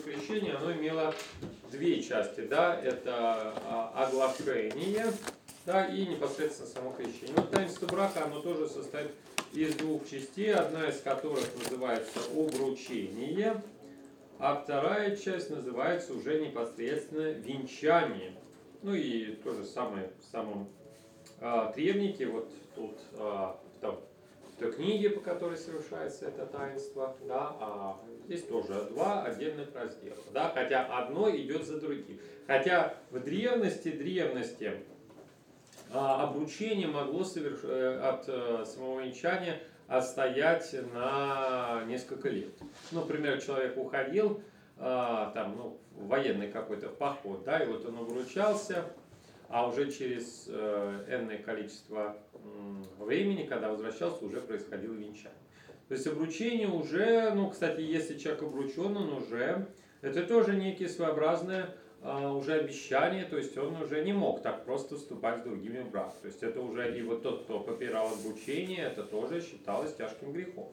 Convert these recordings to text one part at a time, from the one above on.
крещение, оно имело две части, да, это оглашение, да, и непосредственно само крещение. Вот таинство брака, оно тоже состоит из двух частей, одна из которых называется обручение, а вторая часть называется уже непосредственно венчание. Ну и то же самое в самом требнике, вот тут в той книге, по которой совершается это таинство, да, здесь тоже два отдельных раздела, да, хотя одно идет за другим. Хотя в древности обручение могло от самого венчания отстоять на несколько лет. Например, человек уходил в военный какой-то поход, да, и вот он обручался, а уже через энное количество времени, когда возвращался, уже происходило венчание. То есть обручение уже, кстати, если человек обручен, он уже, это тоже некие своеобразное уже обещание, то есть он уже не мог так просто вступать с другими в брак. То есть это уже и вот тот, кто попирал обручение, это тоже считалось тяжким грехом.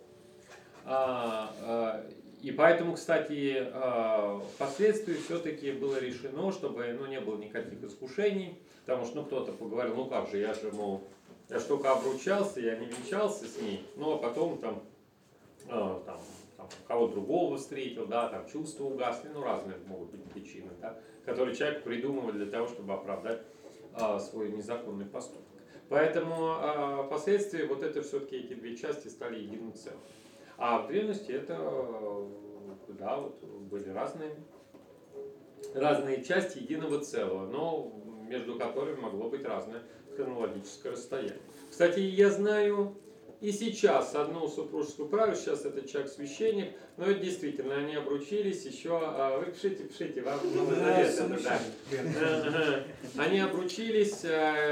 И поэтому, кстати, впоследствии все-таки было решено, чтобы не было никаких искушений, потому что кто-то поговорил, как же, я же только обручался, я не венчался с ней, а потом кого другого встретил, да, там чувства угасли, разные могут быть причины, да, которые человек придумывает для того, чтобы оправдать свой незаконный поступок. Поэтому впоследствии вот это все-таки эти две части стали единым целым. А в древности это, да, вот были разные части единого целого, но между которыми могло быть разное хронологическое расстояние. Кстати, я знаю и сейчас одну супружескую пару, сейчас это человек-священник, но это действительно, они обручились еще, вы пишите, вам Новый Завет. Да. Они обручились,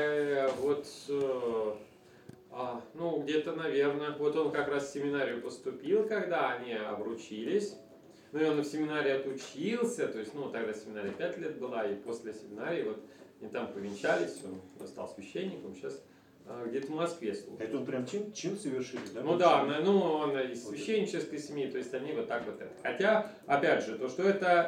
где-то, наверное, вот он как раз в семинарию поступил, когда они обручились, и он в семинарии отучился, то есть, тогда семинария 5 лет была, и после семинарии, вот, они там повенчались, он стал священником, сейчас где-то в Москве служит. Это он прям чин совершили, да? Он из священнической семьи, то есть они вот так вот это. Хотя, опять же, то, что это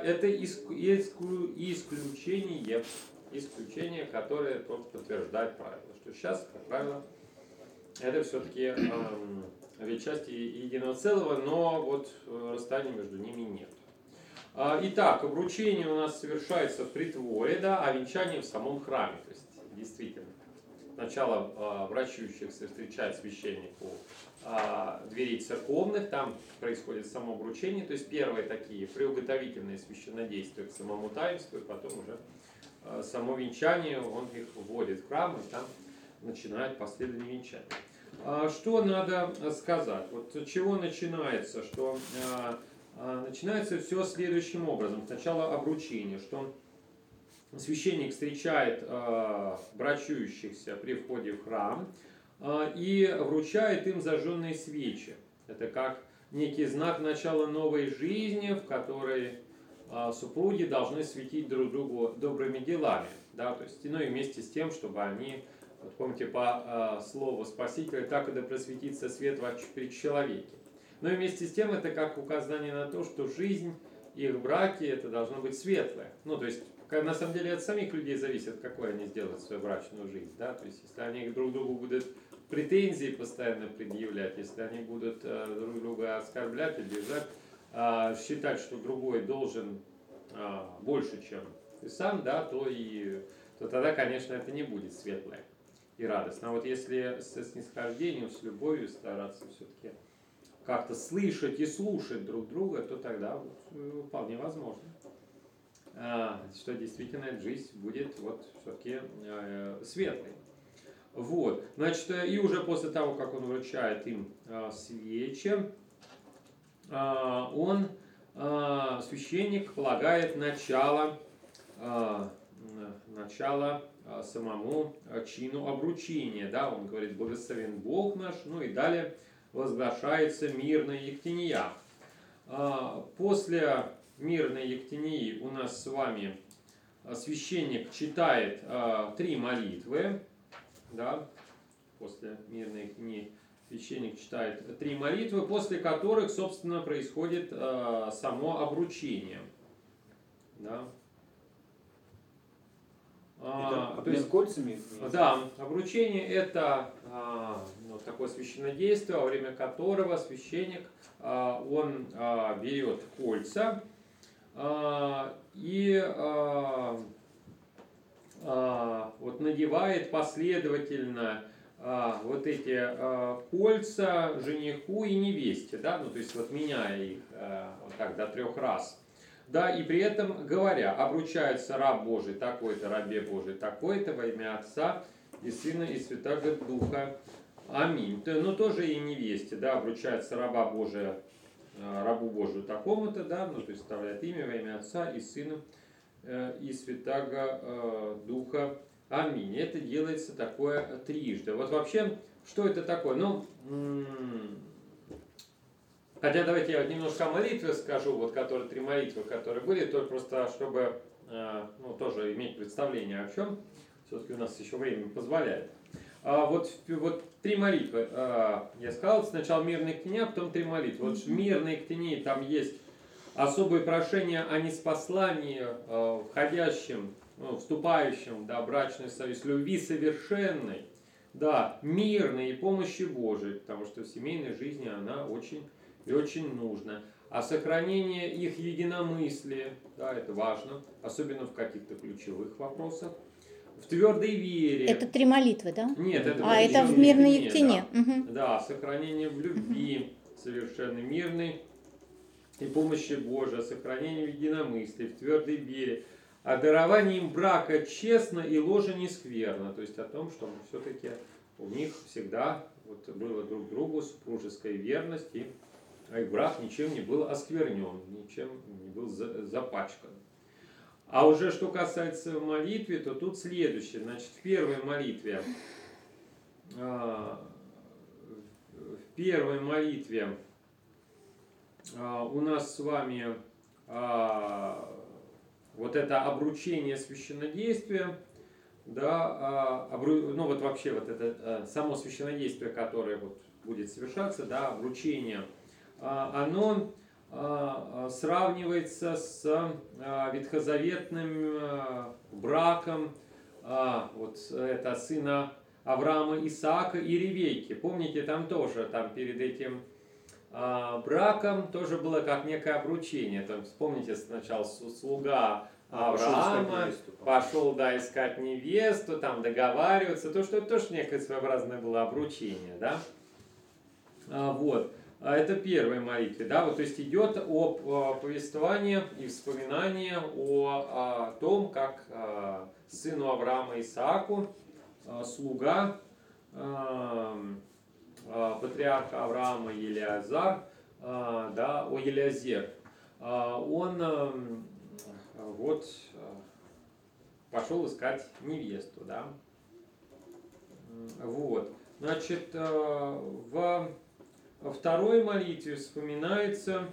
исключение, которое только подтверждает правило, что сейчас, как правило, это все-таки ведь части единого целого, но вот расстояния между ними нет. Итак, обручение у нас совершается в притворе, да, а венчание в самом храме. То есть, действительно, сначала брачующихся встречает священник у дверей церковных, там происходит само обручение, то есть первые такие приуготовительные священнодействия к самому таинству, и потом уже само венчание, он их вводит в храм, и там начинает последование венчания. Что надо сказать? Вот с чего начинается? Что начинается все следующим образом. Сначала обручение, что священник встречает брачующихся при входе в храм и вручает им зажженные свечи. Это как некий знак начала новой жизни, в которой супруги должны светить друг другу добрыми делами. Да? То есть, и вместе с тем, чтобы они, вот помните, по слову Спасителя, так и да просветится свет перед человеком. Но и вместе с тем это как указание на то, что жизнь их в браке это должно быть светлая. То есть на самом деле от самих людей зависит, какой они сделают свою брачную жизнь. Да? То есть если они друг другу будут претензии постоянно предъявлять, если они будут друг друга оскорблять, обижать, считать, что другой должен больше, чем ты сам, да, то тогда, конечно, это не будет светлое и радостно. А вот если со снисхождением, с любовью стараться все-таки как-то слышать и слушать друг друга, то тогда вполне возможно, что действительно эта жизнь будет все-таки светлой. Вот. Значит, и уже после того, как он вручает им свечи, священник полагает начало самому чину обручения. Да? Он говорит: «Благословен Бог наш», и далее возглашается мирная ектения. После мирной ектении у нас с вами священник читает 3 молитвы. Да? После мирной ектении священник читает 3 молитвы, после которых, собственно, происходит само обручение. Да. Обмен кольцами? Да, обручение это такое священнодействие, во время которого священник он берет кольца и вот надевает последовательно вот эти кольца жениху и невесте, да, ну то есть вот меняя их вот так до 3 раз. Да, и при этом говоря, обручается раб Божий такой-то, рабе Божий такой-то во имя Отца и Сына и Святаго Духа. Аминь. Но тоже и невесте, да, обручается раба Божия, рабу Божию такому-то, да, ну то есть вставляет имя во имя Отца и Сына и Святаго Духа. Аминь. Это делается такое трижды. Вот вообще, что это такое? Ну, хотя давайте я немножко о молитве скажу, вот которые 3 молитвы, которые были, только просто чтобы ну, тоже иметь представление о чем. Все-таки у нас еще время позволяет. Вот 3 молитвы. Я сказал, сначала мирные ктения, потом 3 молитвы. Вот мирные ктения, там есть особые прошения о неспослании входящим, ну, вступающим, да, брачный союз, любви совершенной, да, мирной и помощи Божией, потому что в семейной жизни она очень и очень нужна. А сохранение их единомыслия, да, это важно, особенно в каких-то ключевых вопросах. В твердой вере. Это 3 молитвы, да? Нет, это это в мирной ктене. Да. Да, сохранение в любви совершенно мирной и помощи Божией, сохранение единомыслия, в твердой вере, о даровании им брака честно и ложа не скверно. То есть о том, что все-таки у них всегда вот было друг другу супружеская верность, и их брак ничем не был осквернен, ничем не был запачкан. А уже что касается молитвы, то тут следующее. Значит, в первой молитве у нас с вами вот это обручение священнодействия, да, ну вот вообще вот это само священнодействие, которое вот будет совершаться, да, обручение, оно сравнивается с ветхозаветным браком вот это сына Авраама, Исаака и Ревекки. Помните, там тоже, там перед этим браком тоже было как некое обручение. Там, вспомните, сначала слуга Авраама пошел, да, искать невесту, там договариваться, то, что это тоже некое своеобразное было обручение, да. Вот. Это первая молитва, да, вот, то есть идет о повествовании и вспоминании о том, как сыну Авраама Исааку, слуга патриарха Авраама Елиазар, да, Елиазер, он вот пошел искать невесту, да, вот, значит, во второй молитве вспоминается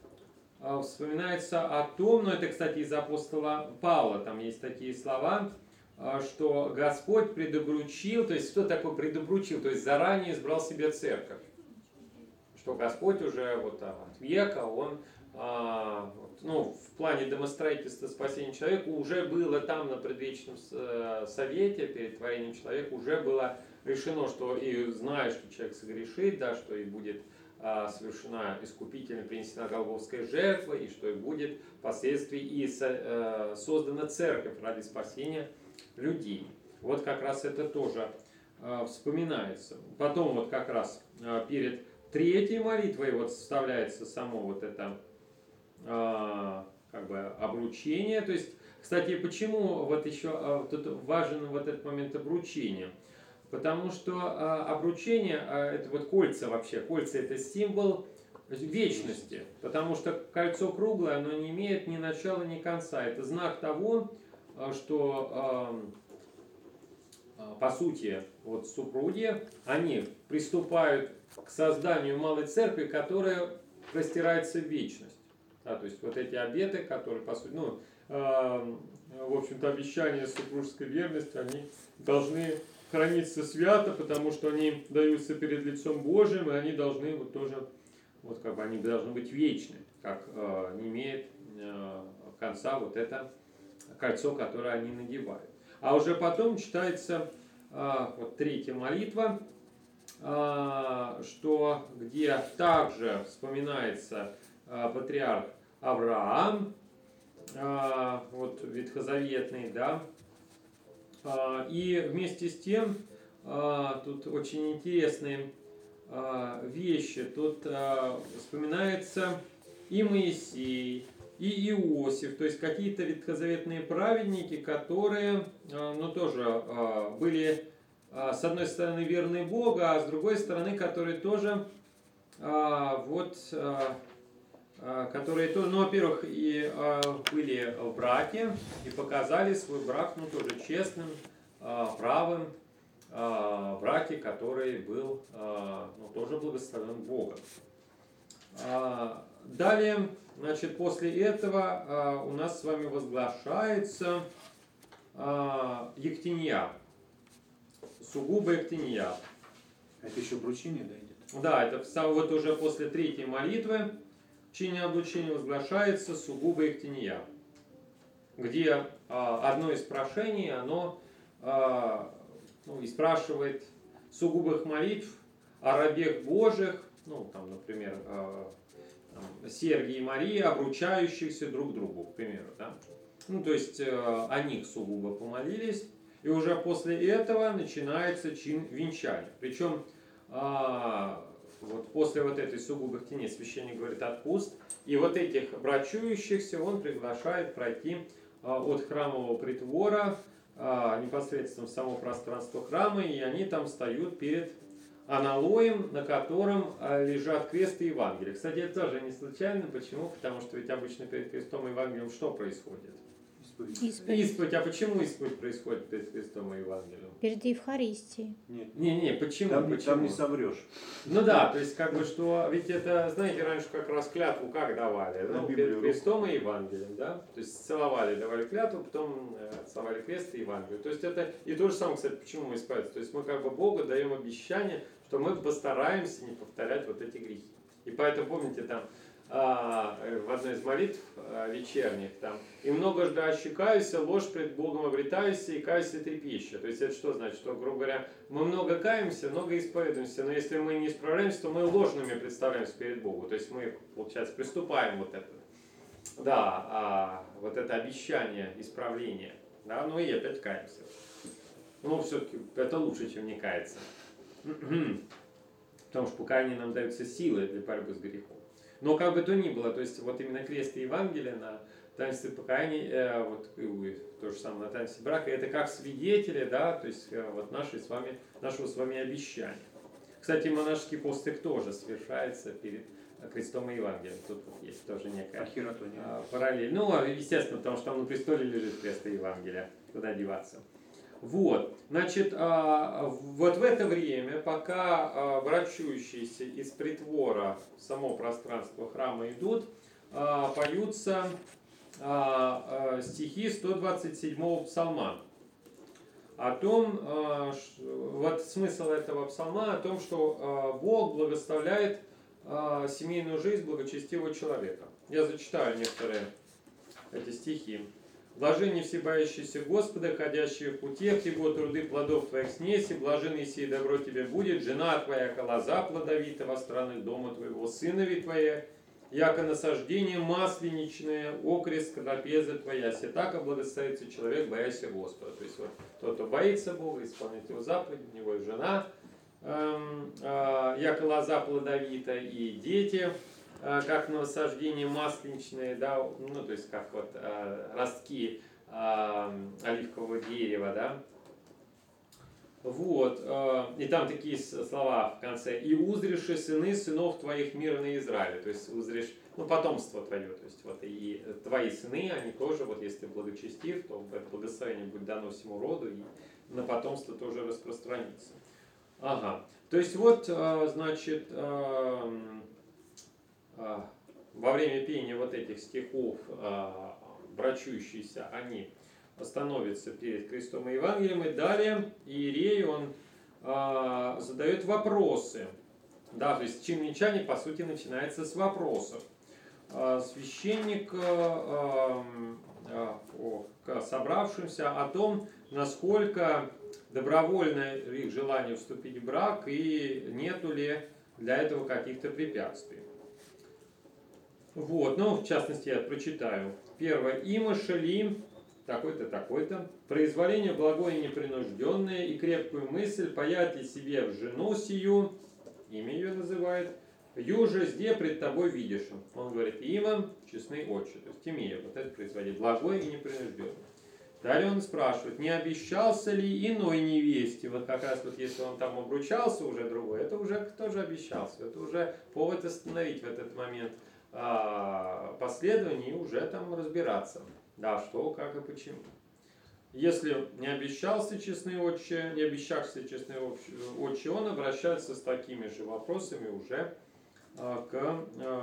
о том, но это, кстати, из апостола Павла, там есть такие слова, что Господь предобручил, то есть что такое предобручил, то есть заранее избрал себе церковь, что Господь уже вот от века, он, ну, в плане домостроительства спасения человека уже было там на предвечном совете, перед творением человека уже было решено, что и зная, что человек согрешит, да, что и будет совершена искупительно принесена голгофская жертва, и что и будет впоследствии и создана церковь ради спасения людей. Вот как раз это тоже вспоминается. Потом вот как раз перед третьей молитвой вот вставляется само вот это как бы обручение. То есть, кстати, почему вот еще тут важен вот этот момент обручения? Потому что обручение, это вот кольца вообще, кольца это символ вечности, потому что кольцо круглое, оно не имеет ни начала, ни конца. Это знак того, что по сути вот супруги, они приступают к созданию малой церкви, которая простирается в вечность. Да, то есть вот эти обеты, которые по сути, ну, в общем-то, обещания супружеской верности, они должны храниться свято, потому что они даются перед лицом Божьим, и они должны вот тоже, вот как бы они должны быть вечны, как не имеет конца конца вот это кольцо, которое они надевают. А уже потом читается вот третья молитва, где также вспоминается патриарх Авраам, вот ветхозаветный, да, и вместе с тем тут очень интересные вещи. Тут вспоминается и Моисей, и Иосиф, то есть какие-то ветхозаветные праведники, которые, ну, тоже были, с одной стороны, верны Богу, а с другой стороны, которые тоже, которые тоже, ну, во-первых, и были в браке, и показали свой брак, ну, тоже честным, правым, браке, который был, ну, тоже благословен Богом. Далее, значит, после этого у нас с вами возглашается Ектинья, сугубо Ектинья. Это еще обручение, да, идет? Да, это вот уже после третьей молитвы чине облучения возглашается сугубо Ектинья, где одно из прошений, оно и спрашивает сугубых молитв о рабех Божьих, ну, там, например, Сергий и Мария, обручающихся друг другу, к примеру, да? Ну, то есть о них сугубо помолились, и уже после этого начинается чин венчания. Причем вот после вот этой сугубых теней священник говорит отпуст, и вот этих брачующихся он приглашает пройти от храмового притвора непосредственно в само пространство храма, и они там встают перед аналоем, на котором лежат крест и Евангелие. Кстати, это тоже не случайно. Почему? Потому что ведь обычно перед крестом и Евангелием что происходит? Исповедь. А почему исповедь происходит перед крестом и Евангелием? Перед Евхаристией. Нет. Почему? Там не соврешь. Ну да, то есть как бы что, ведь это, знаете, раньше как раз клятву как давали? Ну, перед крестом и Евангелием, да? То есть целовали, давали клятву, потом целовали крест и Евангелие. То есть это и то же самое, кстати, почему мы исповедуемся. То есть мы как бы Богу даем обещание, что мы постараемся не повторять вот эти грехи. И поэтому, помните, там в одной из молитв вечерних, там, «И многожды каюся, ложь пред Богом обретаюся, и каюся трепеща». То есть это что значит? Что, грубо говоря, мы много каемся, много исповедуемся, но если мы не исправляемся, то мы ложными представляемся перед Богом. То есть мы, получается, приступаем вот это. Да, вот это обещание исправления. Да, ну и опять каемся. Но все-таки это лучше, чем не каяться. Потому что покаяние нам даются силы для борьбы с грехом. Но как бы то ни было, то есть вот именно крест и Евангелие на таинстве покаяния, вот то же самое на таинстве брака, это как свидетели, да, то есть вот нашего с вами обещания. Кстати, монашеский постык тоже совершается перед крестом и Евангелием. Тут вот есть тоже некая параллель. Ну, естественно, потому что там на престоле лежит крест и Евангелие, куда деваться. Вот, значит, вот в это время, пока брачующиеся из притвора в само пространство храма идут, поются стихи 127-го псалма. О том, вот смысл этого псалма, о том, что Бог благословляет семейную жизнь благочестивого человека. Я зачитаю некоторые эти стихи. «Блаженни всебоящиеся Господа, ходящие в путях Его, труды плодов Твоих снеси, блаженный сей добро Тебе будет, жена Твоя, колоза плодовита во странах дома Твоего, сынови Твои, яко насаждение масленичное, окрест трапезы Твоя, сетако благословится человек, боящийся Господа». То есть вот тот, кто боится Бога, исполняет Его заповеди, у него и жена, яко лоза плодовита, и дети, как насаждение масленичное, да, ну, то есть как вот ростки оливкового дерева, да. Вот, и там такие слова в конце. «И узришь сыны сынов твоих мира на Израиле». То есть узришь, ну, потомство твое, то есть вот и твои сыны, они тоже, вот если благочестив, то это благословение будет дано всему роду, и на потомство тоже распространится. Ага, то есть вот, значит, во время пения вот этих стихов брачующиеся, они становятся перед крестом и Евангелием, и далее иерей, он задает вопросы. Да, то есть чин венчания, по сути, начинается с вопросов. Священник собравшимся о том, насколько добровольно их желание вступить в брак и нету ли для этого каких-то препятствий. Вот, ну, в частности, я прочитаю. Первое. Имаша ли, такой-то, такой-то, произволение благое и непринужденное, и крепкую мысль, паять ли себе в жену сию, имя ее называет, юже зде пред тобой видишь. Он говорит, има, честный отче, то есть имея вот это производить, благое и непринужденное. Далее он спрашивает, не обещался ли иной невесте, вот как раз вот если он там обручался уже другой, это уже кто же обещался, это уже повод остановить в этот момент последование и уже там разбираться, да, что, как и почему. Если не обещался честный отче, не обещавшийся честный отче, он обращается с такими же вопросами уже к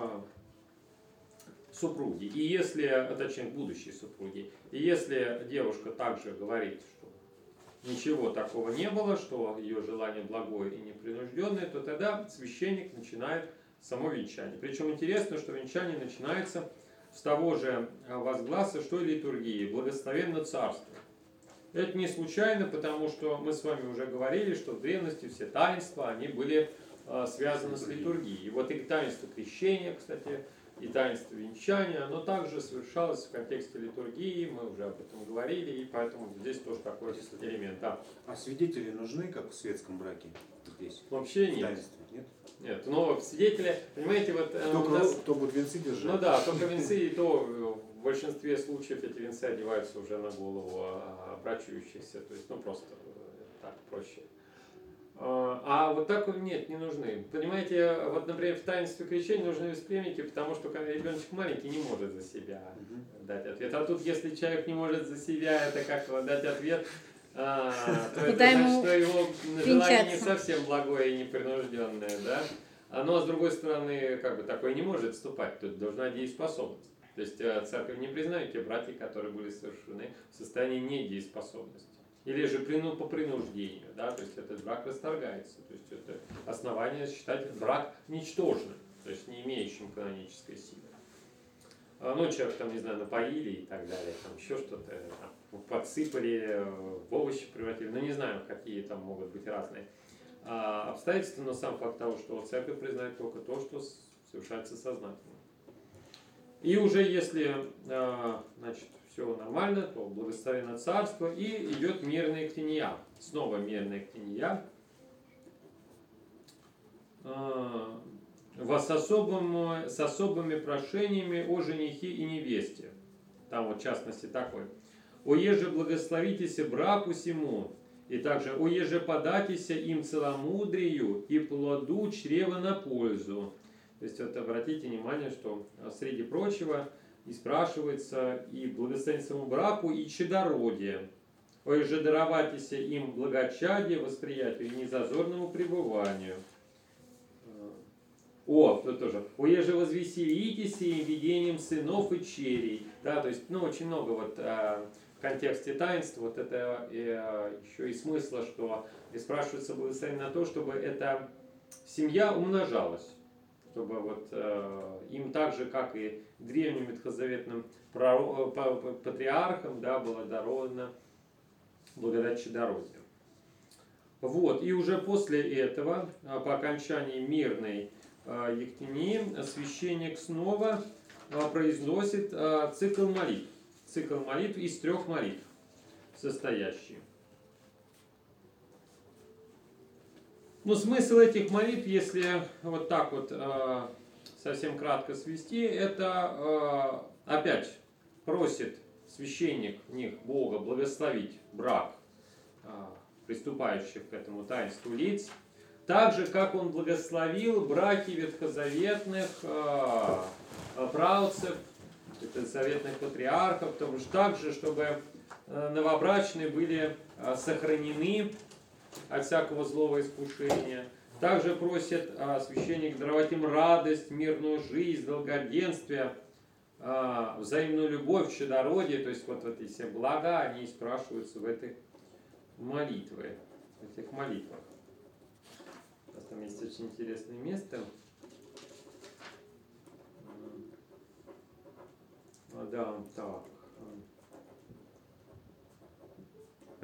супруге. И если, точнее, к будущей супруге. И если девушка также говорит, что ничего такого не было, что ее желание благое и непринужденное, то тогда священник начинает само венчание. Причем интересно, что венчание начинается с того же возгласа, что и литургии. Благословенно царство. Это не случайно, потому что мы с вами уже говорили, что в древности все таинства, они были связаны с литургией. И вот и таинство крещения, кстати, и таинство венчания, оно также совершалось в контексте литургии, мы уже об этом говорили, и поэтому здесь тоже такой элемент. Да. А свидетели нужны, как в светском браке здесь? Вообще нет. Таинстве, нет? Нет, но свидетели, понимаете, вот кто будет венцы держать? Ну да, только венцы, и то в большинстве случаев эти венцы одеваются уже на голову брачующихся, то есть, ну просто так проще. А вот так вот нет, не нужны. Понимаете, вот, например, в таинстве крещения нужны бесприемники, потому что когда ребеночек маленький не может за себя дать ответ. А тут, если человек не может за себя, это как дать ответ, то это значит, что его желание не совсем благое и непринужденное, да? Но с другой стороны, как бы такое не может вступать, тут должна дееспособность. То есть церковь не признает те браки, которые были совершены в состоянии недееспособности. Или же по принуждению, да, то есть этот брак расторгается. То есть это основание считать брак ничтожным, то есть не имеющим канонической силы. Ну, человек там, не знаю, напоили и так далее, там еще что-то, там, подсыпали, в овощи превратили, ну не знаю, какие там могут быть разные обстоятельства, но сам факт того, что церковь признает только то, что совершается сознательно. И уже если, значит, все нормально, то благословенно царство, и идет мирная ктения. Снова мирная ктения. С особыми прошениями о женихе и невесте. Там вот в частности такой. «Оеже благословитеся браку сему, и также оеже податися им целомудрию и плоду чрева на пользу». То есть вот обратите внимание, что среди прочего и спрашивается и благословение самому браку, и чадородие. Оеже дароватися им благочадие, восприятию и незазорному пребыванию. Тут тоже. Оеже возвеселитесь им видением сынов и черей. Да, то есть, ну, очень много вот в контексте таинства вот это еще и смысла, что и спрашивается благословение на то, чтобы эта семья умножалась. Чтобы вот им так же, как и древним ветхозаветным патриархам, да, было даровано благодать чадородия. Вот, и уже после этого, по окончании мирной ектении, священник снова произносит цикл молитв. Цикл молитв из 3 молитв состоящий. Ну, смысл этих молитв, если вот так вот совсем кратко свести, это опять просит священник в них Бога благословить брак приступающих к этому таинству лиц, так же, как он благословил браки ветхозаветных праотцев, ветхозаветных патриархов, потому что также, чтобы новобрачные были сохранены от всякого злого искушения. Также просит священник даровать им радость, мирную жизнь, долгоденствие, взаимную любовь, чадородие. То есть вот эти все блага, они спрашиваются в этой молитве, в этих молитвах. У нас там есть очень интересное место. Да, так.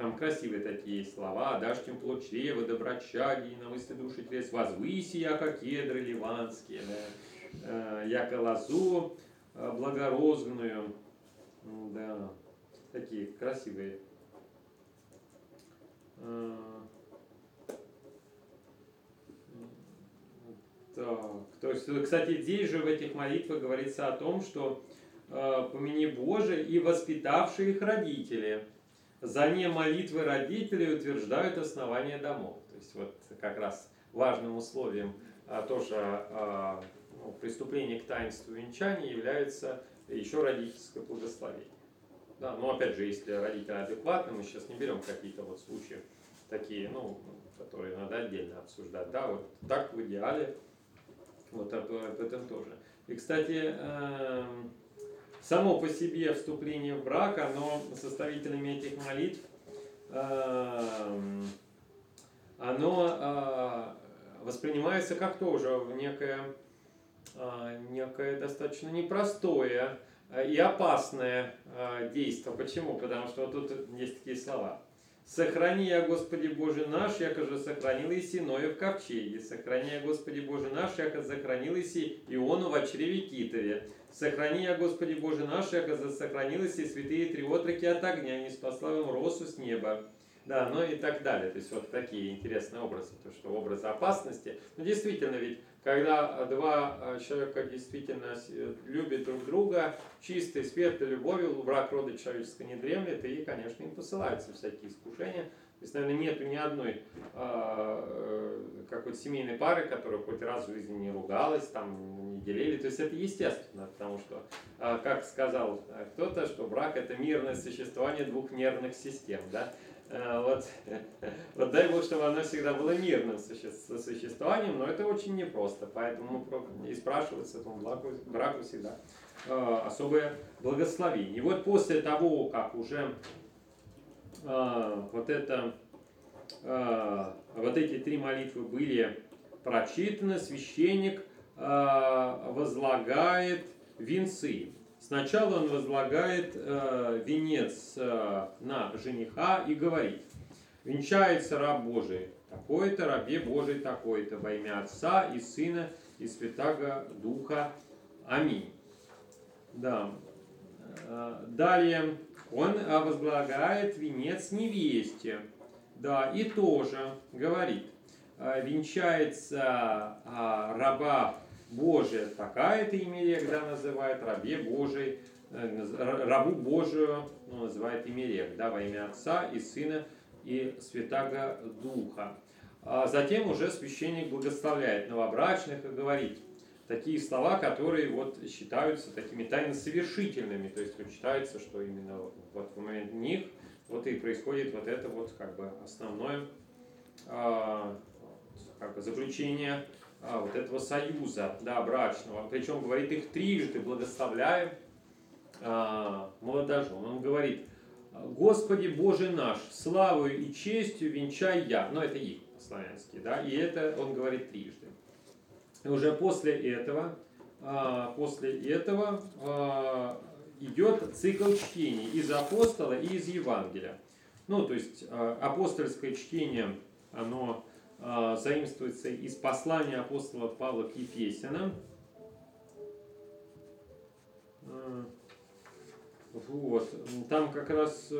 Там красивые такие слова. «Дашь им плод чрева, доброчаги, на мысли души телес, возвыси, яко кедры ливанские, да, яко лозу благорозную». Да, такие красивые. Так, то есть, кстати, здесь же в этих молитвах говорится о том, что помяни Боже и воспитавшие их родители. За не молитвы родителей утверждают основание домов. То есть вот как раз важным условием тоже приступления к таинству венчания является еще родительское благословение. Да, но опять же, если родители адекватны, мы сейчас не берем какие-то вот случаи такие, ну, которые надо отдельно обсуждать. Да, вот так в идеале, вот об этом тоже. И, кстати, само по себе вступление в брак, оно составителями этих молитв, оно воспринимается как тоже некое достаточно непростое и опасное действие. Почему? Потому что вот тут есть такие слова. «Сохрани, я, Господи Боже наш, яко же сохранил Иси Ноя в ковчеге. Сохрани, я, Господи Боже наш, яко сохранил Иси Иону в чреве китове. Сохрани, я, Господи Боже наш, яко сохранил Иси святые три отроки от огня, не спасла им росу с неба». Да, ну и так далее. То есть вот такие интересные образы. То, что образы опасности. Но действительно ведь, когда два человека действительно любят друг друга, чистой, светлой любовью, враг рода человеческого не дремлет, и, конечно, им посылаются всякие искушения. То есть, наверное, нету ни одной какой-то семейной пары, которая хоть раз в жизни не ругалась, там, не делили. То есть это естественно, потому что, как сказал кто-то, что брак – это мирное существование двух нервных систем, да? Вот дай Бог, чтобы оно всегда было мирным существованием, но это очень непросто, поэтому и спрашиваться этому браку всегда особое благословение. И вот после того, как уже вот эти три молитвы были прочитаны, священник возлагает венцы. Сначала он возлагает венец на жениха и говорит: «Венчается раб Божий такой-то, рабе Божий такой-то, во имя Отца и Сына и Святаго Духа. Аминь». Да. Далее он возлагает венец невесте. Да, и тоже говорит: «Венчается раба Божия такая-то Имерек, да, называет, рабе Божий, рабу Божию, ну, называет Имерек, да, во имя Отца и Сына и Святаго Духа». А затем уже священник благословляет новобрачных и говорит такие слова, которые вот считаются такими тайносовершительными, то есть вот считается, что именно вот в момент них вот и происходит вот это вот как бы основное как бы заключение вот этого союза, да, брачного. Причем говорит их трижды, благословляя молодожен. Он говорит: «Господи Боже наш, славою и честью венчай я». Ну, это их славянские, да, и это он говорит трижды. И уже после этого идет цикл чтений из апостола и из Евангелия. Ну, то есть апостольское чтение, оно заимствуется из послания апостола Павла к Ефесянам. Вот. Там как раз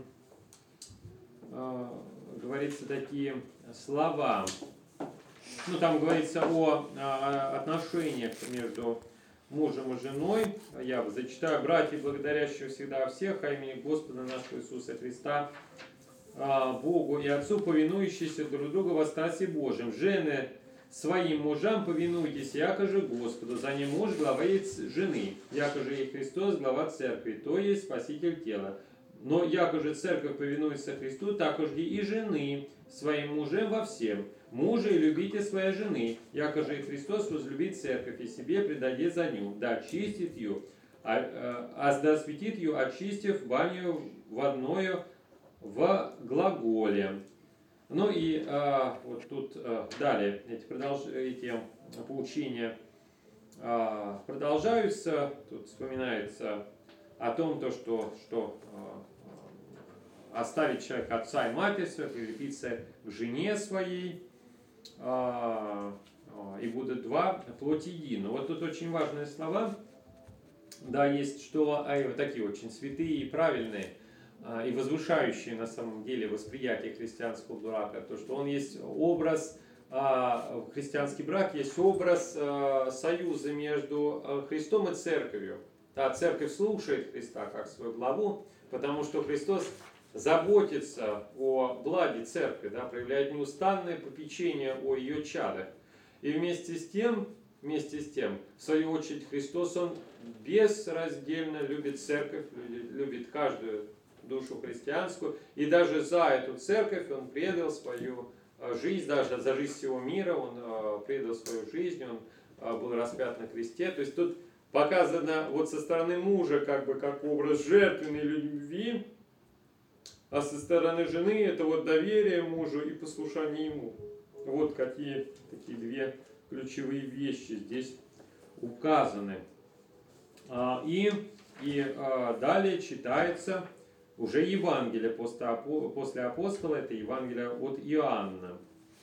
говорится такие слова. Ну, там говорится о отношениях между мужем и женой. Я зачитаю: «Братья, благодарящие всегда всех, а имени Господа нашего Иисуса Христа, Богу и Отцу, повинующиеся друг другу во страсти Божьем. Жены своим мужам повинуйтесь, яко же Господу, за ним муж глава есть жены, яко же и Христос глава церкви, то есть спаситель тела. Но яко же церковь повинуется Христу, так же и жены своим мужем во всем. Мужи, любите своей жены, яко же и Христос возлюбит церковь и себе предадет за ню, да очистит ее, да осветит ее, очистив баню водною в глаголе». Ну и вот тут далее эти поучения продолжаются. Тут вспоминается о том, что оставить человек отца и матерь свою, прилепиться к жене своей, и будут два плоть едино. Вот тут очень важные слова. Да, есть что, вот такие очень святые и правильные, и возвышающие на самом деле восприятие христианского брака. То, что он есть образ, христианский брак есть образ союза между Христом и Церковью. Да, Церковь слушает Христа как свою главу, потому что Христос заботится о благе Церкви, да, проявляет неустанное попечение о ее чадах. И вместе с тем, в свою очередь, Христос, Он безраздельно любит Церковь, любит каждую душу христианскую, и даже за эту Церковь Он предал свою жизнь, даже за жизнь всего мира Он предал свою жизнь, Он был распят на кресте. То есть тут показано вот со стороны мужа как образ жертвенной любви, а со стороны жены это вот доверие мужу и послушание ему. Вот какие такие две ключевые вещи здесь указаны. И далее читается уже Евангелие после апостола, это Евангелие от Иоанна.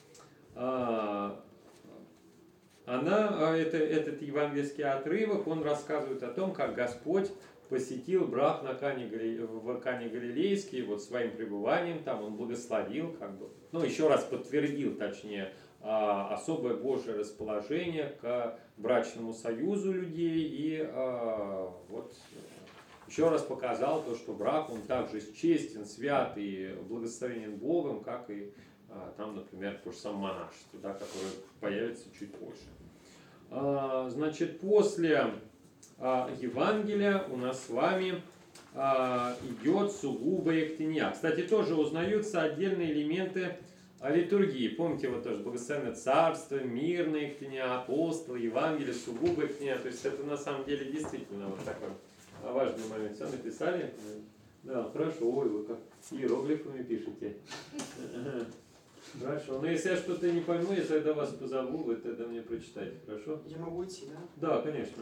Этот евангельский отрывок, он рассказывает о том, как Господь посетил брак в Кане Галилейской, вот своим пребыванием там он благословил, еще раз подтвердил, точнее, особое Божье расположение к брачному союзу людей и вот еще раз показал то, что брак, он также честен, свят и благословенен Богом, как и там, например, то же самое монашество, да, которое появится чуть позже. Значит, после Евангелия у нас с вами идет сугубая ектения. Кстати, тоже узнаются отдельные элементы литургии. Помните, вот тоже благословенное царство, мирная ектения, апостолы, Евангелие, сугубая ектения. То есть это на самом деле действительно вот такой важный момент. Все написали? Да, хорошо. Ой, вы как иероглифами пишете. Хорошо. Но если я что-то не пойму, я тогда вас позову, вы тогда мне прочитаете. Хорошо? Я могу идти, да? Да, конечно.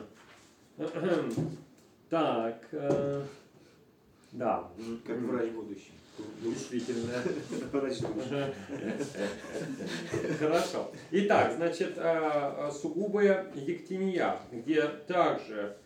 Так, да. Как врач будущий. Действительно. Врач. Хорошо. Итак, значит, сугубая ектения, где также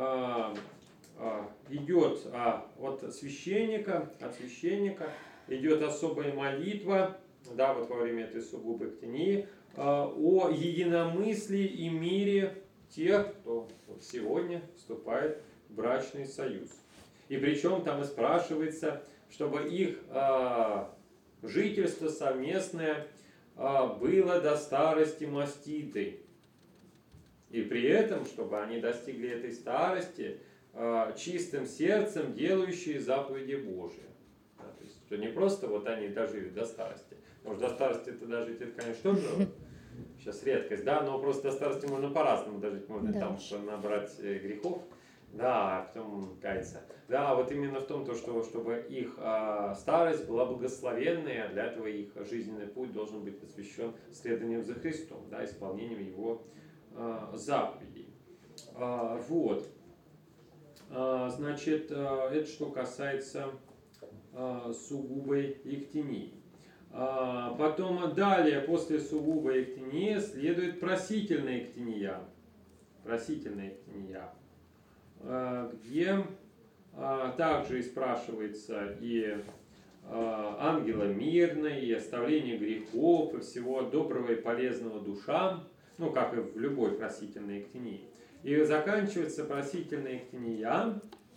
идет от священника идет особая молитва, да, вот во время этой сугубой ектении, о единомыслии и мире тех, кто вот сегодня вступает в брачный союз. И причем там и спрашивается, чтобы их жительство совместное было до старости маститой. И при этом, чтобы они достигли этой старости чистым сердцем, делающие заповеди Божьи. Да, то есть, что не просто вот они дожили до старости. Может, до старости это дожить, это, конечно, тоже сейчас редкость, да, но просто до старости можно по-разному дожить. Можно там набрать грехов, да, а потом каяться. Да, вот именно в том, что чтобы их старость была благословенная, для этого их жизненный путь должен быть посвящен следованию за Христом, да, исполнением Его заповедей. Вот. Значит, это что касается сугубой ектении. Потом далее, после сугубой ектении, следует просительная ектения. Просительная ектения, где также и спрашивается и ангела мирной, и оставление грехов, и всего доброго и полезного душам, ну, как и в любой просительной ектении. И заканчивается просительная ектения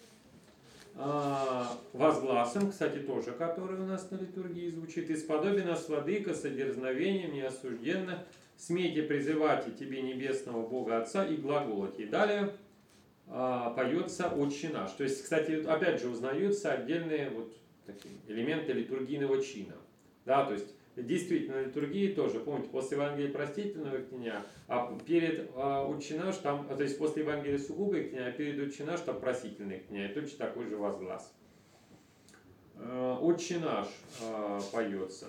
возгласом, кстати, тоже, который у нас на литургии звучит: «Исподоби нас, Владыка, со дерзновением неосужденно, смейте призывать и Тебе, небесного Бога Отца, и глаголать». И далее поется «Отче наш». То есть, кстати, опять же узнаются отдельные вот такие элементы литургийного чина. Да, то есть, действительно, литургии тоже, помните, после Евангелия простительного ектения, а перед «Отче наш», там, то есть после Евангелия сугубой ектения, а перед «Отче наш» там просительный ектения, точно такой же возглас. «Отче наш» поется.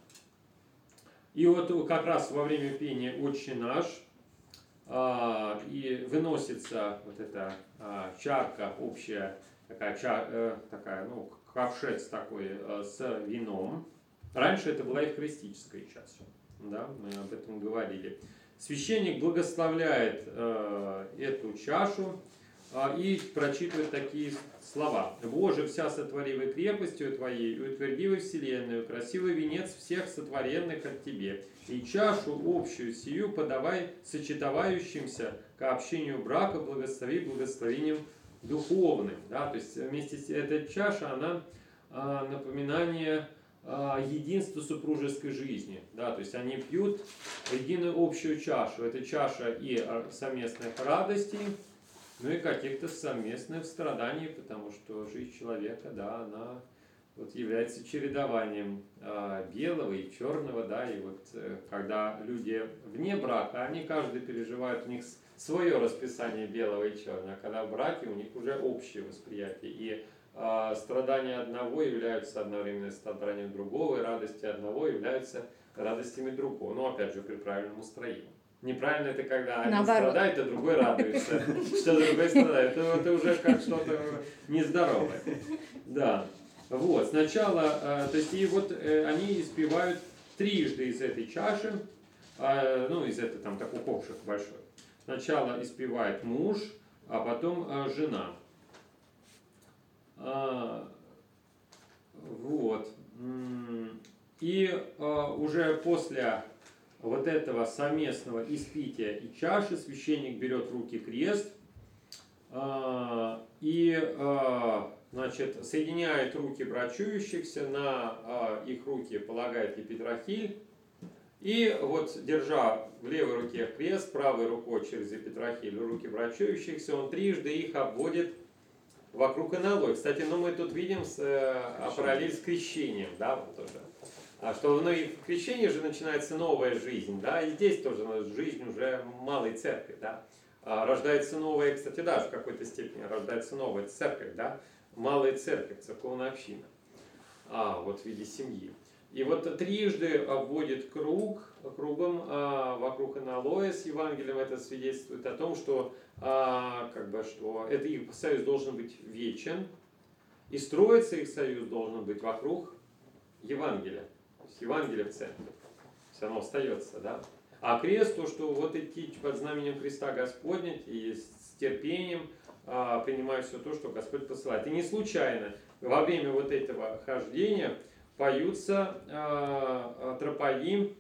И вот как раз во время пения «Отче наш» и выносится вот эта чарка общая такая, ну, ковшец такой с вином. Раньше это была евхаристическая чаша, да, мы об этом говорили. Священник благословляет эту чашу и прочитывает такие слова. «Боже, вся сотворивой крепостью Твоей, и утверди во вселенную, красивый венец всех сотворенных от Тебе, и чашу общую сию подавай сочетовающимся к общению брака, благослови благословением духовным». Да? То есть вместе с этой чашей она напоминание единства супружеской жизни. Да? То есть они пьют единую общую чашу. Это чаша и совместных радостей, ну и каких-то совместных страданий, потому что жизнь человека, да, она вот является чередованием белого и черного, да, и вот когда люди вне брака, они каждый переживает, у них свое расписание белого и черного, а когда в браке у них уже общее восприятие, и страдания одного являются одновременно страданиями другого, и радости одного являются радостями другого, но опять же при правильном устроении. Неправильно это когда один страдает, а другой радуется, что другой страдает. Это уже как что-то нездоровое. Да. Вот, сначала, то есть и вот они испевают трижды из этой чаши, ну, из этой там такой ковшик большой. Сначала испевает муж, а потом жена. Вот. И уже после вот этого совместного испития и чаши священник берет в руки крест и, значит, соединяет руки брачующихся, на их руки полагает епитрахиль, и вот, держа в левой руке крест, правой рукой через епитрахиль руки брачующихся, он трижды их обводит вокруг аналой. Кстати, ну мы тут видим параллель с крещением, да, вот тоже. Что ну, и в крещении же начинается новая жизнь, да, и здесь тоже жизнь уже малой церкви, да. Рождается новая, кстати, даже в какой-то степени рождается новая церковь, да, малая церковь, церковная община, вот в виде семьи. И вот трижды обводит кругом вокруг аналоя с Евангелием. Это свидетельствует о том, что, что это их союз должен быть вечен, и строиться их союз должен быть вокруг Евангелия. То есть Евангелие в центре. Все равно остается, да? А крест, то, что вот идти под знаменем креста Господня и с терпением принимать все то, что Господь посылает. И не случайно во время вот этого хождения поются тропаи,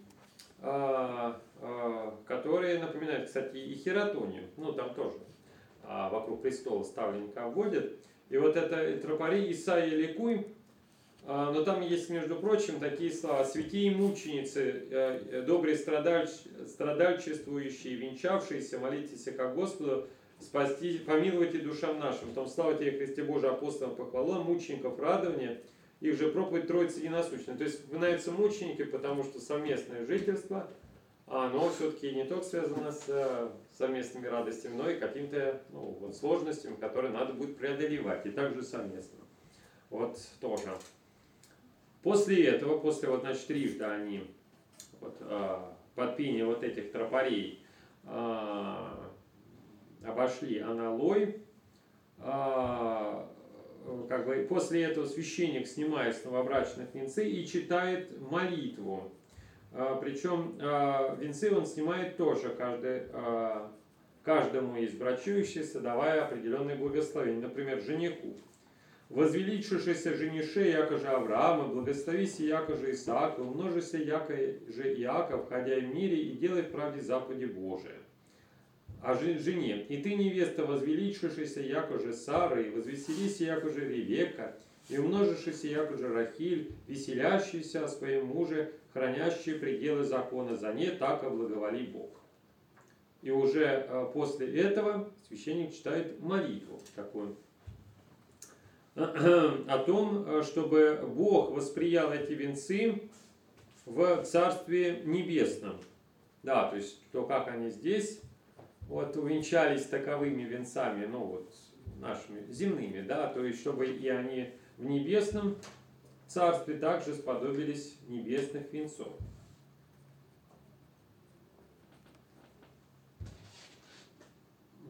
которые напоминают, кстати, и хератонию. Ну, там тоже вокруг престола ставленника обводят. И вот это тропари Исаия ликуй. Но там есть, между прочим, такие слова: «Святые мученицы, добрые страдальчествующие, венчавшиеся, молитесь ко Господу, спасти, помилуйте душам нашим. Потом слава тебе, Христе Божий, апостолам похвала, мучеников радование, их же проповедь Троицы единосущная». То есть упоминаются мученики, потому что совместное жительство, оно все-таки не только связано с совместными радостями, но и какими-то сложностями, которые надо будет преодолевать, и также совместно. Вот тоже. После этого, трижды они под пение вот этих тропарей обошли аналой. После этого священник снимает с новобрачных венцы и читает молитву. Причем венцы он снимает тоже каждому из брачующихся, давая определенные благословения. Например, жениху: «Возвеличившийся женише, яко же Авраама, благословися, яко же Исаака, умножися, яко же Иаков, ходя в мире, и делай в правде заповеди Божие». А жене: «И ты, невеста, возвеличившийся, яко же Сара, и возвеселися, яко же Ревекка, и умножившийся, яко же Рахиль, веселящийся о своем муже, хранящий пределы закона, за ней так облаговоли Бог». И уже после этого священник читает молитву такую о том, чтобы Бог восприял эти венцы в Царстве Небесном. Да, то есть, то как они здесь увенчались таковыми венцами, нашими земными, да, то есть, чтобы и они в небесном царстве также сподобились небесных венцов.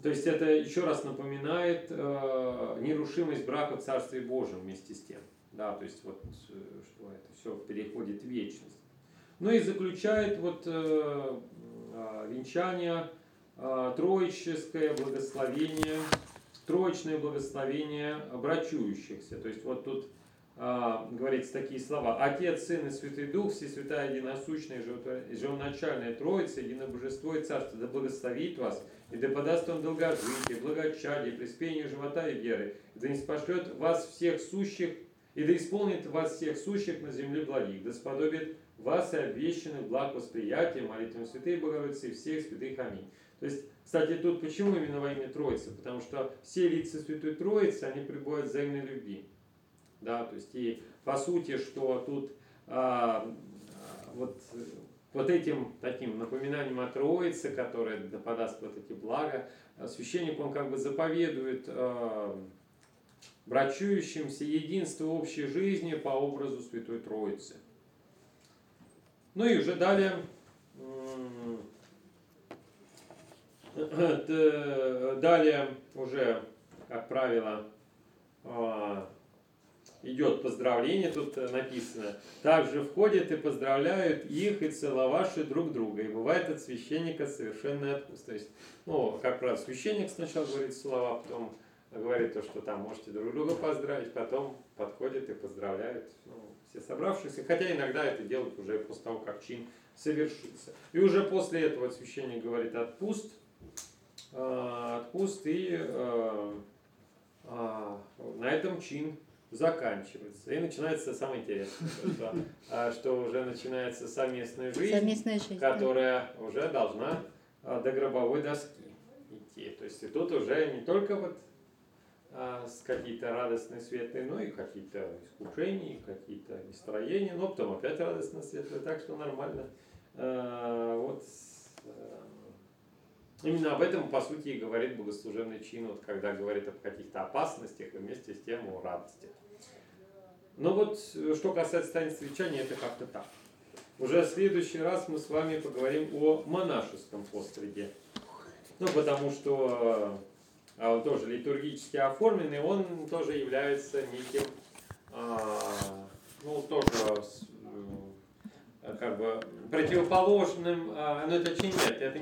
То есть это еще раз напоминает нерушимость брака в Царстве Божьем вместе с тем. Да, то есть вот что это все переходит в вечность. Ну и заключает вот венчание троическое благословение, троичное благословение брачующихся. То есть вот тут говорится такие слова: Отец, Сын и Святый Дух, Всесвятая Единосущная Живоначальная Троица, Единобожество и Царство, да благословит вас, и да подаст Он долгожитие, благочадие, приспение живота и веры, и да не спошлет вас всех сущих, и да исполнит вас всех сущих на земле благих, да сподобит вас и обвещенных благ восприятия, молитвами Святой Богородицы и всех святых. Аминь. То есть, кстати, тут почему именно во имя Троицы? Потому что все лица Святой Троицы, они пребывают в взаимной любви. Да, то есть, и по сути, что тут вот этим таким напоминанием о Троице, которое подаст вот эти блага, священник, он как бы заповедует брачующимся единство общей жизни по образу Святой Троицы. Ну и уже далее, уже, как правило, идет поздравление, тут написано: также входят и поздравляют их и целовавшие друг друга, и бывает от священника совершенный откус. То есть, ну, как правило, священник сначала говорит слова, потом говорит то, что там можете друг друга поздравить, потом подходят и поздравляют все собравшихся, хотя иногда это делают уже после того, как чин совершится. И уже после этого священник говорит отпуст, и на этом чин заканчивается. И начинается самое интересное, что уже начинается совместная жизнь, которая уже должна до гробовой доски идти. То есть и тут уже не только вот с какие-то радостные, светлые, но и какие-то искушения, какие-то настроения, но потом опять радостно, светлые, так что нормально. Именно об этом, по сути, и говорит богослужебный чин, вот, когда говорит об каких-то опасностях и вместе с тем о радости. Но вот, что касается таинства венчания, это как-то так. Уже в следующий раз мы с вами поговорим о монашеском постриге. Ну, потому что он тоже литургически оформленный, он тоже является неким, тоже как бы противоположным, но это вообще нет, это